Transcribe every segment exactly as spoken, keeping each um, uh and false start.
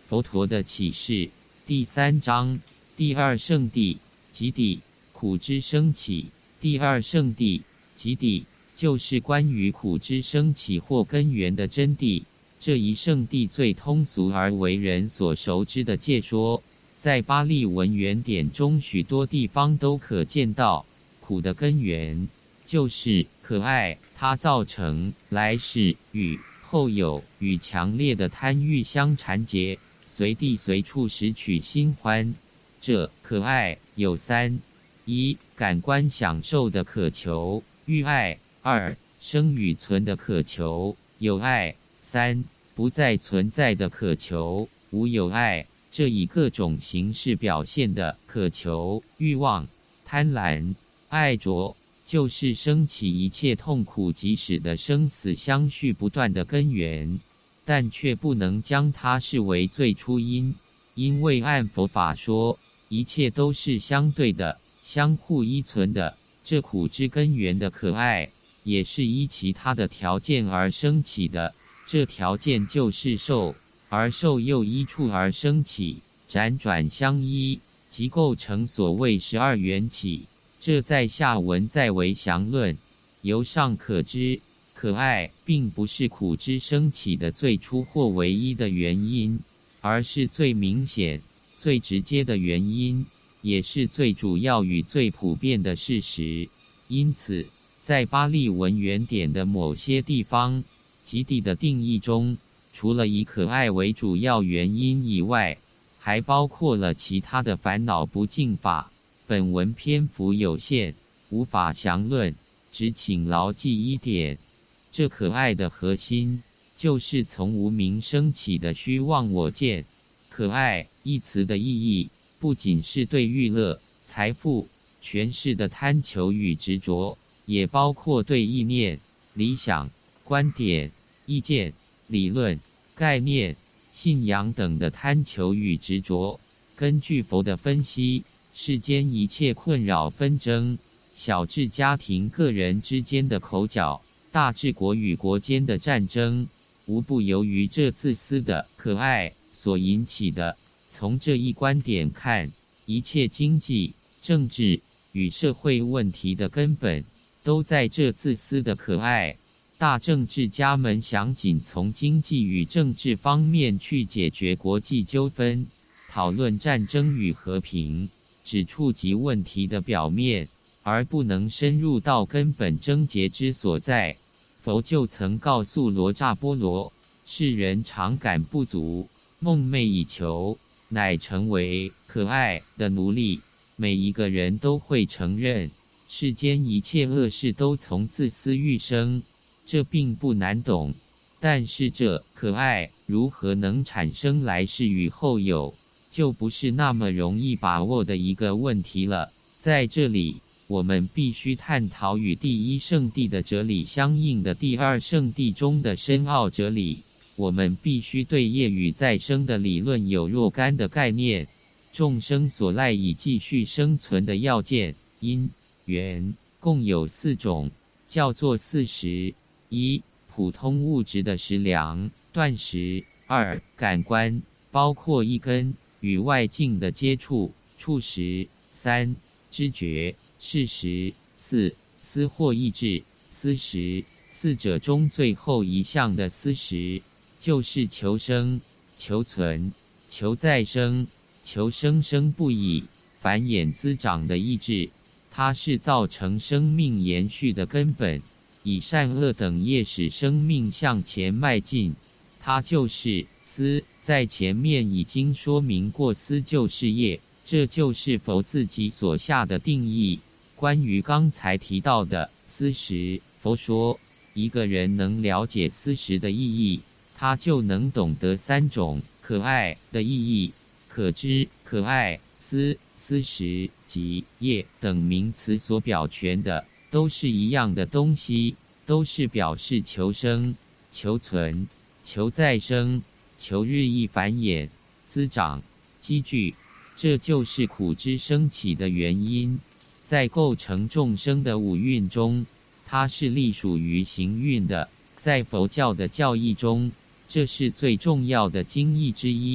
佛陀的启示第三章第二圣谛即谛，苦之生起。第二圣谛即谛，就是关于苦之生起或根源的真谛。这一圣谛最通俗而为人所熟知的介说，在巴利文原典中许多地方都可见到。苦的根源就是可爱，它造成来世与后有与强烈的贪欲相缠结，随地随处拾取新欢。这可爱有三：一、感官享受的渴求，欲爱；二、生与存的渴求，有爱；三、不再存在的渴求，无有爱。这以各种形式表现的渴求、欲望、贪婪、爱着，就是生起一切痛苦即使的生死相续不断的根源，但却不能将它视为最初因，因为按佛法说，一切都是相对的、相互依存的。这苦之根源的可爱，也是依其他的条件而生起的，这条件就是受，而受又依处而生起，辗转相依，即构成所谓十二缘起。这在下文再为详论。由上可知，可爱并不是苦之生起的最初或唯一的原因，而是最明显、最直接的原因，也是最主要与最普遍的事实。因此，在巴利文原典的某些地方，即谛的定义中，除了以可爱为主要原因以外，还包括了其他的烦恼不净法。本文篇幅有限，无法详论，只请牢记一点：这可爱的核心，就是从无明生起的虚妄我见。可爱一词的意义，不仅是对欲乐、财富、权势的贪求与执着，也包括对意念、理想、观点、意见、理论、概念、信仰等的贪求与执着。根据佛的分析，世间一切困扰纷争，小至家庭个人之间的口角，大至国与国间的战争，无不由于这自私的可爱所引起的。从这一观点看，一切经济、政治与社会问题的根本，都在这自私的可爱。大政治家们想仅从经济与政治方面去解决国际纠纷，讨论战争与和平，只触及问题的表面，而不能深入到根本症结之所在。佛就曾告诉罗刹波罗，世人常感不足，梦寐以求，乃成为可爱的奴隶。每一个人都会承认，世间一切恶事都从自私欲生，这并不难懂。但是这可爱如何能产生来世与后有，就不是那么容易把握的一个问题了。在这里，我们必须探讨与第一圣谛的哲理相应的第二圣谛中的深奥哲理。我们必须对业与再生的理论有若干的概念。众生所赖以继续生存的要件，因缘共有四种，叫做四识：一、普通物质的食粮、断食；二、感官，包括一根与外境的接触、触识；三、知觉、视识；四、思或意志、思识。四者中最后一项的思识，就是求生、求存、求再生、求生生不已、繁衍滋长的意志，它是造成生命延续的根本，以善恶等业使生命向前迈进。它就是思，在前面已经说明过，思就是业，这就是佛自己所下的定义。关于刚才提到的思识，佛说，一个人能了解思识的意义，他就能懂得三种可爱的意义。可知、可爱、思、思识及业等名词所表全的，都是一样的东西，都是表示求生、求存、求再生、求日益繁衍、滋长、积聚。这就是苦之生起的原因。在构成众生的五蕴中，它是隶属于行蕴的。在佛教的教义中，这是最重要的经义之一。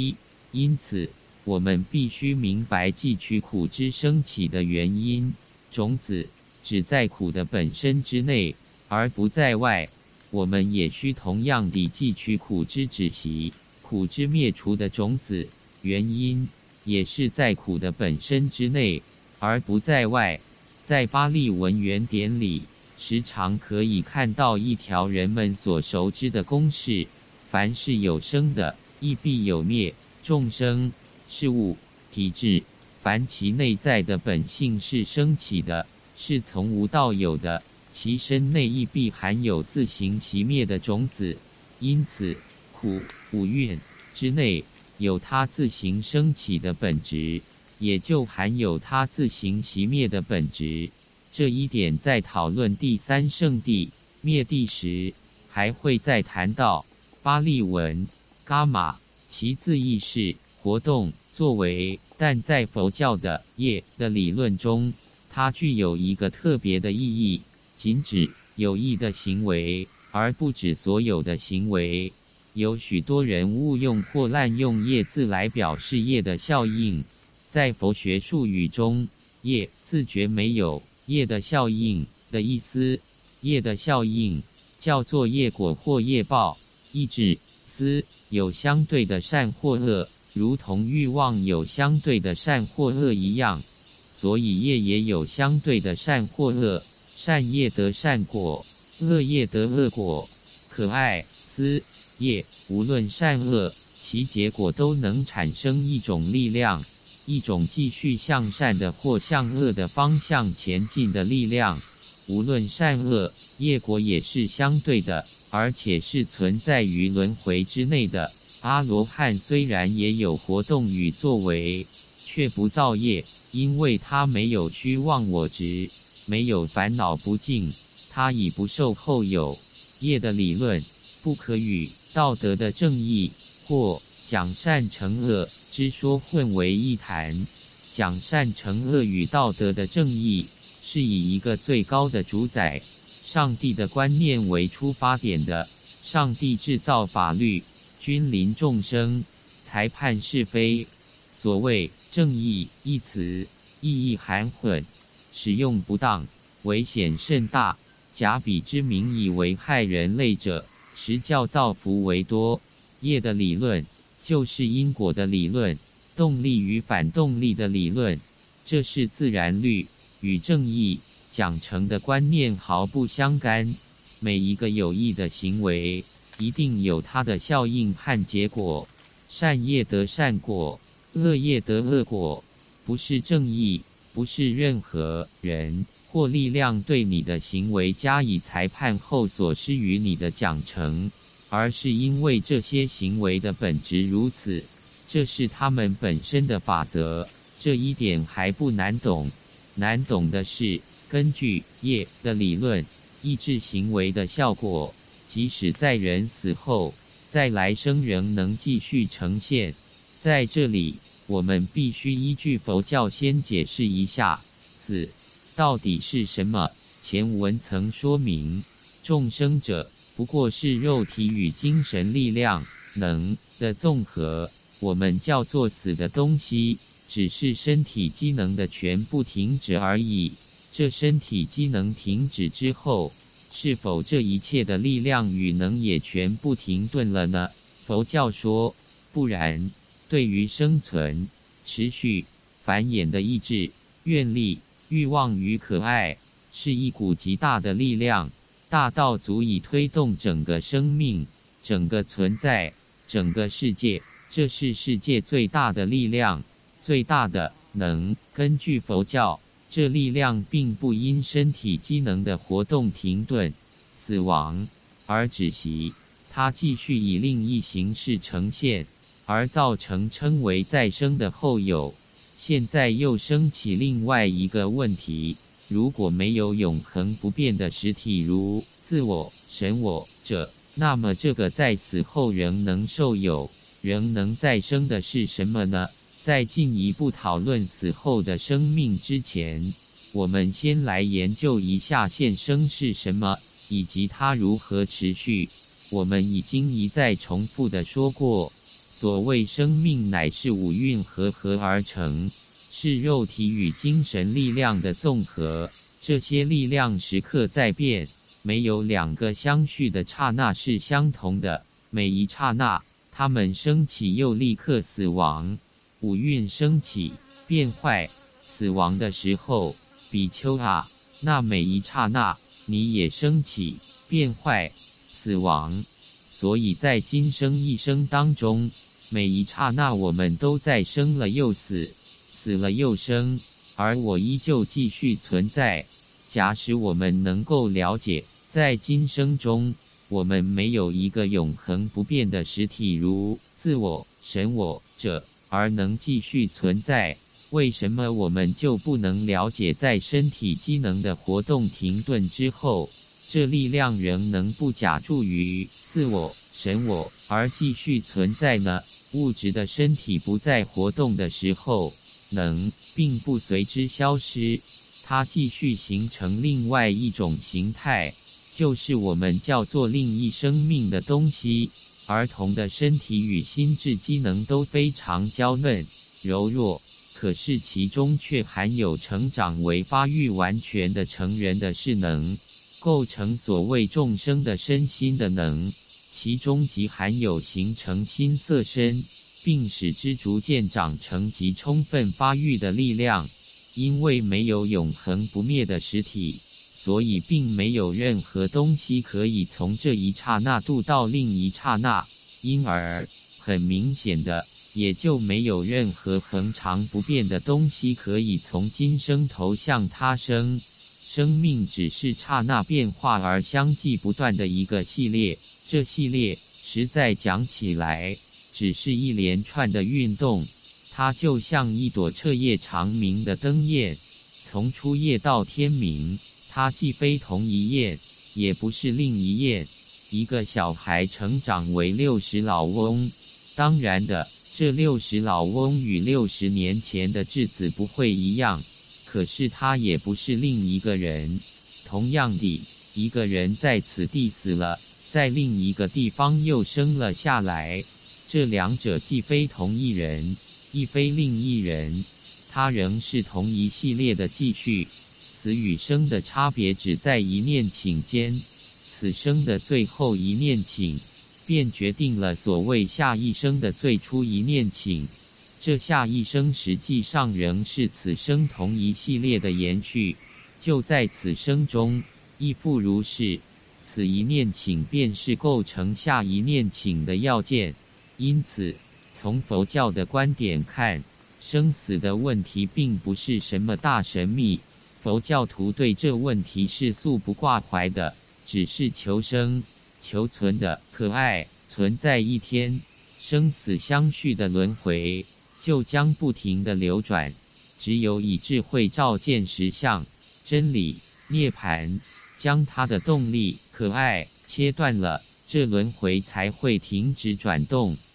因此，我们必须明白汲取苦之升起的原因。种子只在苦的本身之内，而不在外。我们也需同样地汲取苦之止息、苦之灭除的种子，原因也是在苦的本身之内，而不在外。在巴利文原典里，时常可以看到一条人们所熟知的公式：凡是有生的，亦必有灭。众生、事物、体质，凡其内在的本性是升起的，是从无到有的，其身内亦必含有自行其灭的种子。因此，苦、五蕴之内有它自行升起的本质，也就含有它自行其灭的本质。这一点在讨论第三圣谛灭谛时，还会再谈到。巴利文伽玛，其字义是活动、作为，但在佛教的业的理论中，它具有一个特别的意义，仅指有益的行为，而不指所有的行为。有许多人误用或滥用业字来表示业的效应。在佛学术语中，业字绝没有业的效应的意思。业的效应叫做业果或业报，意志、思有相对的善或恶，如同欲望有相对的善或恶一样，所以业也有相对的善或恶。善业得善果，恶业得恶果。可爱、思、业，无论善恶，其结果都能产生一种力量，一种继续向善的或向恶的方向前进的力量。无论善恶，业果也是相对的，而且是存在于轮回之内的。阿罗汉虽然也有活动与作为，却不造业，因为他没有虚妄我执，没有烦恼不净，他已不受后有业的理论，不可与道德的正义或讲善惩恶之说混为一谈。讲善惩恶与道德的正义，是以一个最高的主宰上帝的观念为出发点的。上帝制造法律，君临众生，裁判是非。所谓正义一词，意义含混，使用不当，危险甚大。假彼之名以为害人类者，实教造福为多。业的理论就是因果的理论，动力与反动力的理论，这是自然律，与正义讲成的观念毫不相干。每一个有益的行为，一定有它的效应和结果。善业得善果，恶业得恶果。不是正义，不是任何人或力量对你的行为加以裁判后所施予你的奖惩，而是因为这些行为的本质如此，这是他们本身的法则。这一点还不难懂，难懂的是，根据业的理论，抑制行为的效果，即使在人死后，在来生仍能继续呈现。在这里，我们必须依据佛教先解释一下死到底是什么。前文曾说明，众生者不过是肉体与精神力量能的综合，我们叫做死的东西，只是身体机能的全部停止而已。这身体机能停止之后，是否这一切的力量与能也全部停顿了呢？佛教说，不然。对于生存、持续、繁衍的意志、愿力、欲望与可爱，是一股极大的力量，大到足以推动整个生命、整个存在、整个世界。这是世界最大的力量，最大的能。根据佛教，这力量并不因身体机能的活动停顿、死亡而止息，它继续以另一形式呈现，而造成称为再生的后有。现在又升起另外一个问题，如果没有永恒不变的实体如自我、神我者，那么这个在死后仍能受有、仍能再生的是什么呢？在进一步讨论死后的生命之前，我们先来研究一下现生是什么，以及它如何持续。我们已经一再重复地说过， 所谓生命乃是五蕴合合而成，是肉体与精神力量的综合，这些力量时刻在变，没有两个相续的刹那是相同的，每一刹那它们升起又立刻死亡。五蕴升起、变坏、死亡的时候，比丘啊，那每一刹那你也升起、变坏、死亡。所以在今生一生当中，每一刹那我们都在生了又死，死了又生，而我依旧继续存在。假使我们能够了解，在今生中我们没有一个永恒不变的实体如自我、神我者，而能继续存在，为什么我们就不能了解在身体机能的活动停顿之后，这力量仍能不假注于自我、神我而继续存在呢？物质的身体不再活动的时候，能并不随之消失，它继续形成另外一种形态，就是我们叫做另一生命的东西。儿童的身体与心智机能都非常娇嫩、柔弱，可是其中却含有成长为发育完全的成人的势能，构成所谓众生的身心的能，其中即含有形成心色身，并使之逐渐长成及充分发育的力量。因为没有永恒不灭的实体，所以并没有任何东西可以从这一刹那度到另一刹那，因而很明显的，也就没有任何恒常不变的东西可以从今生投向他生。生命只是刹那变化而相继不断的一个系列，这系列实在讲起来只是一连串的运动，它就像一朵彻夜长明的灯焰，从初夜到天明，它既非同一焰，也不是另一焰。一个小孩成长为六十老翁，当然的，这六十老翁与六十年前的稚子不会一样，可是他也不是另一个人。同样地，一个人在此地死了，在另一个地方又生了下来，这两者既非同一人，亦非另一人，它仍是同一系列的继续。死与生的差别只在一念顷间，此生的最后一念顷，便决定了所谓下一生的最初一念顷。这下一生实际上仍是此生同一系列的延续，就在此生中，亦复如是。此一念顷便是构成下一念顷的要件。因此，从佛教的观点看，生死的问题并不是什么大神秘，佛教徒对这问题是素不挂怀的，只是求生、求存的可爱存在一天，生死相续的轮回就将不停地流转，只有以智慧照见实相、真理、涅槃，将它的动力可爱切断了，这轮回才会停止转动。